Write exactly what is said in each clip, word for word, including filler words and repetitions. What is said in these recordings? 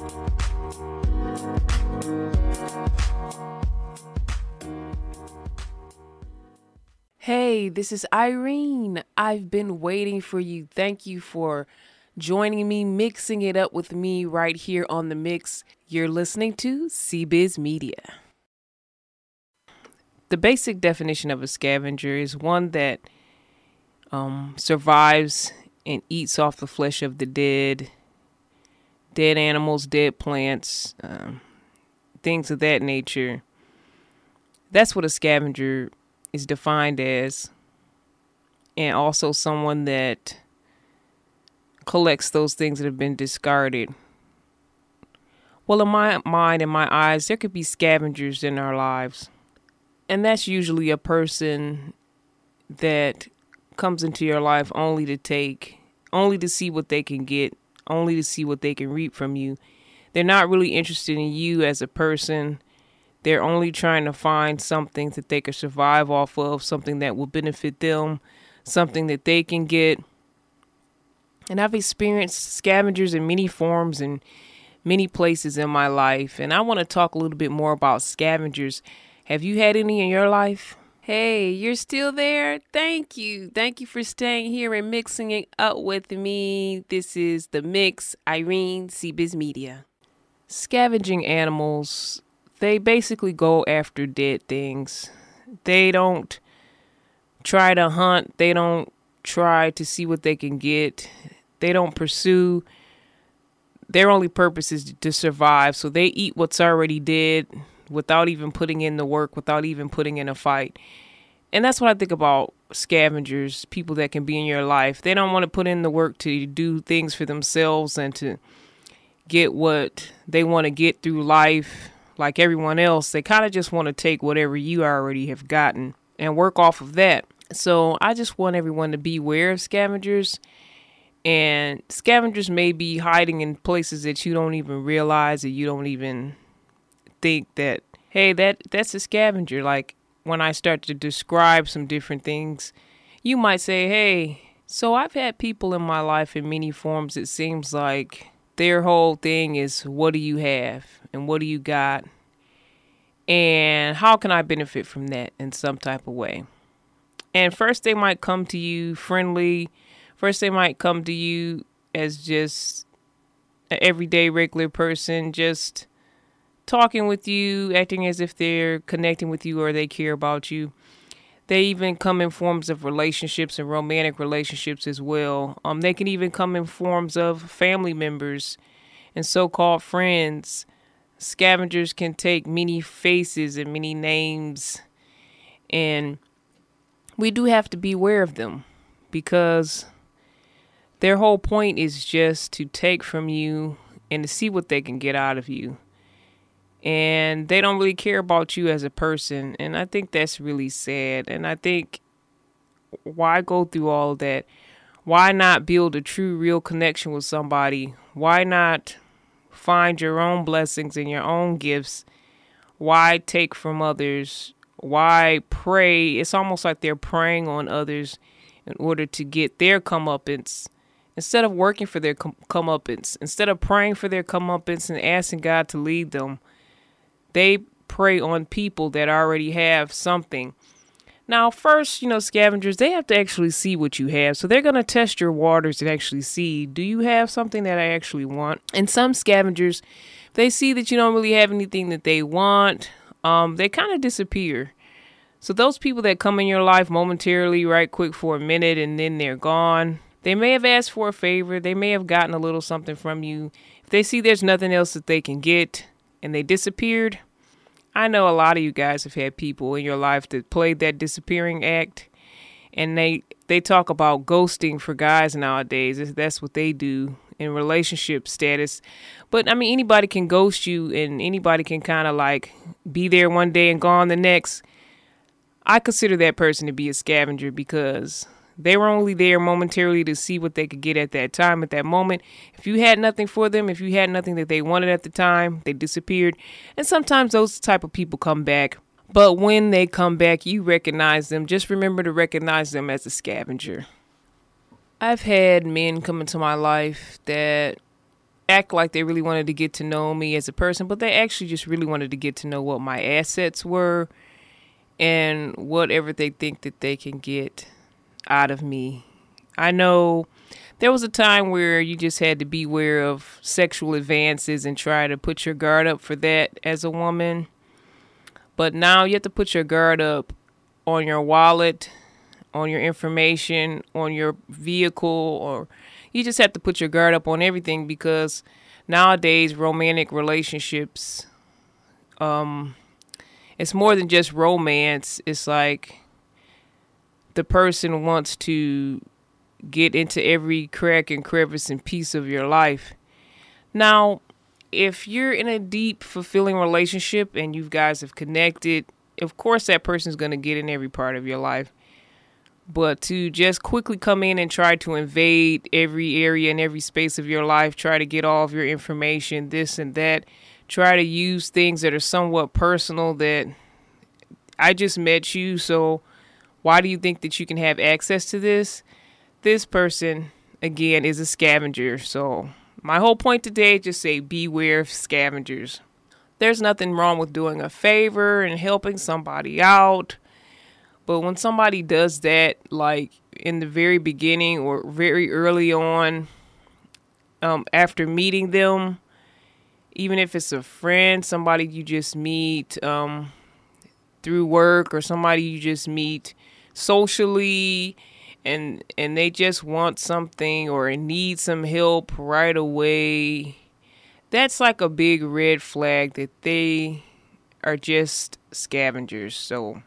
Hey, this is Irene. I've been waiting for you. Thank you for joining me, mixing it up with me right here on The Mix. You're listening to C-Biz Media. The basic definition of a scavenger is one that um, survives and eats off the flesh of the dead, dead animals, dead plants, um, things of that nature. That's what a scavenger is defined as, and also someone that collects those things that have been discarded. Well, in my mind, in my eyes, there could be scavengers in our lives, and that's usually a person that comes into your life only to take, only to see what they can get, only to see what they can reap from you. They're not really interested in you as a person. They're only trying to find something that they can survive off of, something that will benefit them, something that they can get. And I've experienced scavengers in many forms and many places in my life. And I want to talk a little bit more about scavengers. Have you had any in your life? Hey, you're still there? Thank you. Thank you for staying here and mixing it up with me. This is The Mix, Irene, C-Biz Media. Scavenging animals, they basically go after dead things. They don't try to hunt. They don't try to see what they can get. They don't pursue. Their only purpose is to survive. So they eat what's already dead without even putting in the work, without even putting in a fight. And that's what I think about scavengers, people that can be in your life. They don't want to put in the work to do things for themselves and to get what they want to get through life. Like everyone else, they kind of just want to take whatever you already have gotten and work off of that. So I just want everyone to be aware of scavengers. And scavengers may be hiding in places that you don't even realize, that you don't even think that, hey, that that's a scavenger. Like when I start to describe some different things, you might say, hey, so I've had people in my life in many forms. It seems like their whole thing is, what do you have and what do you got? And how can I benefit from that in some type of way? And first they might come to you friendly. First they might come to you as just an everyday regular person, just talking with you, acting as if they're connecting with you or they care about you. They even come in forms of relationships and romantic relationships as well. Um, they can even come in forms of family members and so-called friends. Scavengers can take many faces and many names. And we do have to be aware of them because their whole point is just to take from you and to see what they can get out of you. And they don't really care about you as a person. And I think that's really sad. And I think, why go through all of that? Why not build a true, real connection with somebody? Why not find your own blessings and your own gifts? Why take from others? Why pray? It's almost like they're preying on others in order to get their comeuppance. Instead of working for their com- comeuppance, instead of praying for their comeuppance and asking God to lead them, they prey on people that already have something. Now, first, you know, scavengers, they have to actually see what you have. So they're going to test your waters and actually see, do you have something that I actually want? And some scavengers, they see that you don't really have anything that they want. Um, they kind of disappear. So those people that come in your life momentarily, right quick for a minute, and then they're gone. They may have asked for a favor. They may have gotten a little something from you. If they see there's nothing else that they can get and they disappeared, I know a lot of you guys have had people in your life that played that disappearing act, and they they talk about ghosting for guys nowadays. That's what they do in relationship status. But I mean, anybody can ghost you, and anybody can kind of like be there one day and gone the next. I consider that person to be a scavenger because they were only there momentarily to see what they could get at that time, at that moment. If you had nothing for them, if you had nothing that they wanted at the time, they disappeared. And sometimes those type of people come back. But when they come back, you recognize them. Just remember to recognize them as a scavenger. I've had men come into my life that act like they really wanted to get to know me as a person, but they actually just really wanted to get to know what my assets were and whatever they think that they can get out of me. I know there was a time where you just had to beware of sexual advances and try to put your guard up for that as a woman. But now you have to put your guard up on your wallet, on your information, on your vehicle, or you just have to put your guard up on everything, because nowadays romantic relationships, um, it's more than just romance. It's like the person wants to get into every crack and crevice and piece of your life. Now, if you're in a deep, fulfilling relationship and you guys have connected, of course that person's going to get in every part of your life. But to just quickly come in and try to invade every area and every space of your life, try to get all of your information, this and that, try to use things that are somewhat personal, that I just met you, so why do you think that you can have access to this? This person, again, is a scavenger. So my whole point today is just say beware of scavengers. There's nothing wrong with doing a favor and helping somebody out. But when somebody does that, like in the very beginning or very early on, um, after meeting them, even if it's a friend, somebody you just meet um, through work, or somebody you just meet socially, and and they just want something or need some help right away, that's like a big red flag that they are just scavengers. So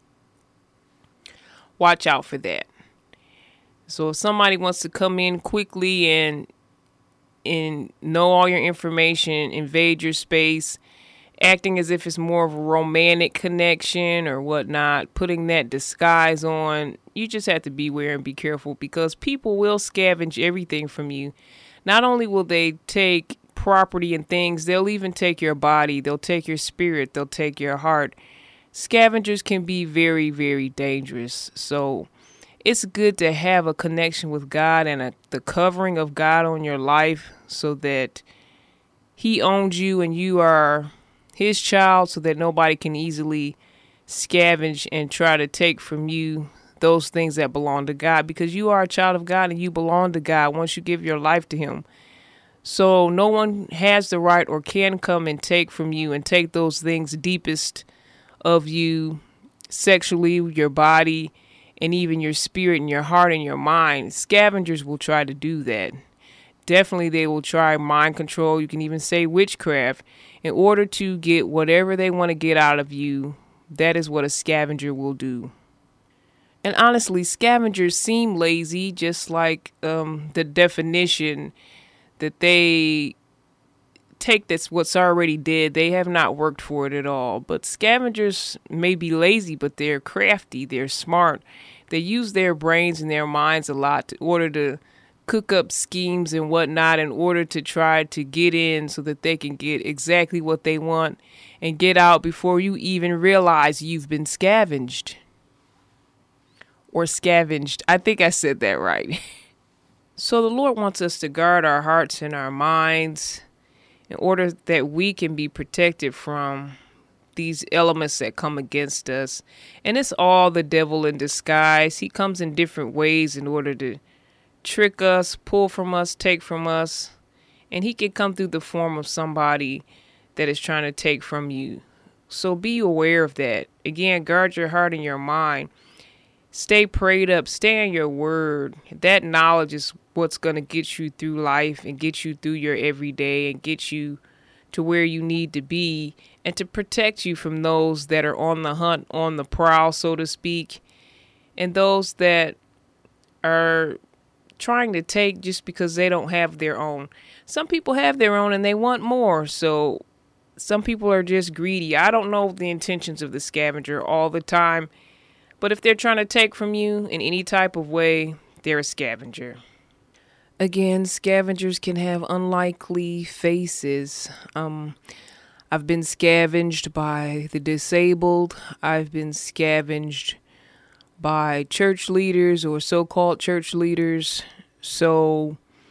watch out for that. So if somebody wants to come in quickly and and know all your information, invade your space, acting as if it's more of a romantic connection or whatnot, putting that disguise on, you just have to beware and be careful, because people will scavenge everything from you. Not only will they take property and things, they'll even take your body, they'll take your spirit, they'll take your heart. Scavengers can be very, very dangerous. So it's good to have a connection with God and a, the covering of God on your life, so that He owns you and you are His child, so that nobody can easily scavenge and try to take from you those things that belong to God, because you are a child of God and you belong to God once you give your life to Him. So no one has the right or can come and take from you and take those things deepest of you, sexually, your body, and even your spirit and your heart and your mind. Scavengers will try to do that. Definitely they will try mind control. You can even say witchcraft in order to get whatever they want to get out of you. That is what a scavenger will do. And honestly, scavengers seem lazy, just like um, the definition that they take that's what's already dead. They have not worked for it at all. But scavengers may be lazy, but they're crafty. They're smart. They use their brains and their minds a lot in order to cook up schemes and whatnot, in order to try to get in so that they can get exactly what they want and get out before you even realize you've been scavenged. Or scavenged. I think I said that right. So the Lord wants us to guard our hearts and our minds in order that we can be protected from these elements that come against us. And it's all the devil in disguise. He comes in different ways in order to trick us, pull from us, take from us. And he can come through the form of somebody that is trying to take from you. So be aware of that. Again, guard your heart and your mind. Stay prayed up. Stay in your word. That knowledge is what's going to get you through life and get you through your everyday and get you to where you need to be, and to protect you from those that are on the hunt, on the prowl, so to speak, and those that are trying to take just because they don't have their own. Some people have their own and they want more. So some people are just greedy. I don't know the intentions of the scavenger all the time, but if they're trying to take from you in any type of way, they're a scavenger. Again, scavengers can have unlikely faces. Um, I've been scavenged by the disabled. I've been scavenged by church leaders or so-called church leaders. So,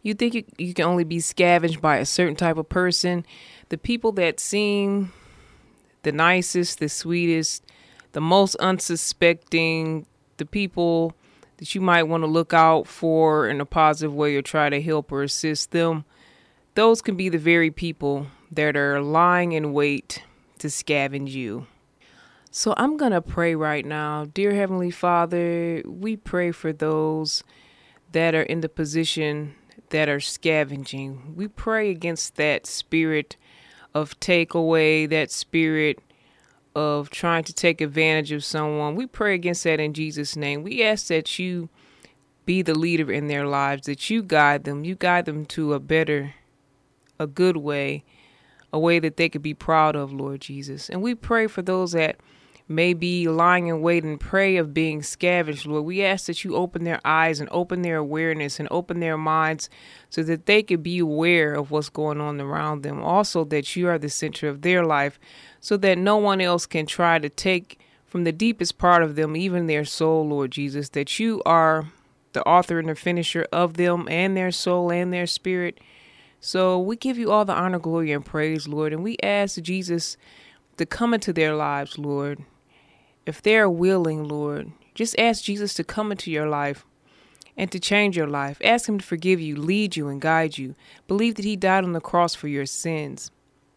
You think you, you can only be scavenged by a certain type of person. The people that seem the nicest, the sweetest, the most unsuspecting, the people that you might want to look out for in a positive way or try to help or assist them, those can be the very people that are lying in wait to scavenge you. So I'm going to pray right now. Dear Heavenly Father, we pray for those that are in the position that are scavenging. We pray against that spirit of takeaway, that spirit of trying to take advantage of someone. We pray against that in Jesus' name. We ask that you be the leader in their lives, that you guide them. You guide them to a better, a good way, a way that they could be proud of, Lord Jesus. And we pray for those that may be lying in wait and prey of being scavenged, Lord. We ask that you open their eyes and open their awareness and open their minds so that they could be aware of what's going on around them. Also, that you are the center of their life so that no one else can try to take from the deepest part of them, even their soul, Lord Jesus, that you are the author and the finisher of them and their soul and their spirit. So we give you all the honor, glory, and praise, Lord. And we ask Jesus to come into their lives, Lord. If they're willing, Lord, just ask Jesus to come into your life and to change your life. Ask him to forgive you, lead you, and guide you. Believe that he died on the cross for your sins.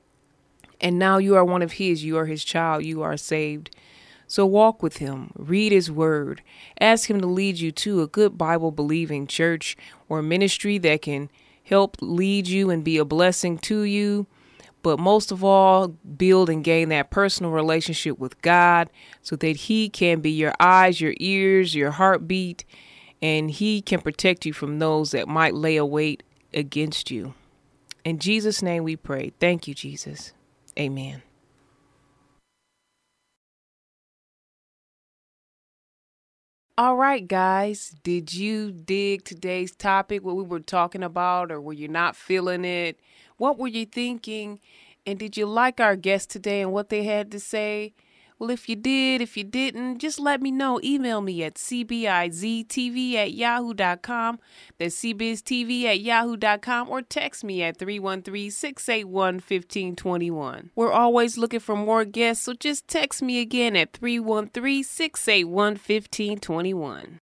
And now you are one of his. You are his child. You are saved. So walk with him. Read his word. Ask him to lead you to a good Bible-believing church or ministry that can help lead you and be a blessing to you. But most of all, build and gain that personal relationship with God so that he can be your eyes, your ears, your heartbeat, and he can protect you from those that might lay a weight against you. In Jesus' name we pray. Thank you, Jesus. Amen. All right, guys, did you dig today's topic, what we were talking about, or were you not feeling it? What were you thinking? And did you like our guest today and what they had to say? Well, if you did, if you didn't, just let me know. Email me at c b i z t v at yahoo dot com. That's c biz t v at yahoo dot com, or text me at three one three, six eight one, one five two one. We're always looking for more guests, so just text me again at three one three, six eight one, one five two one.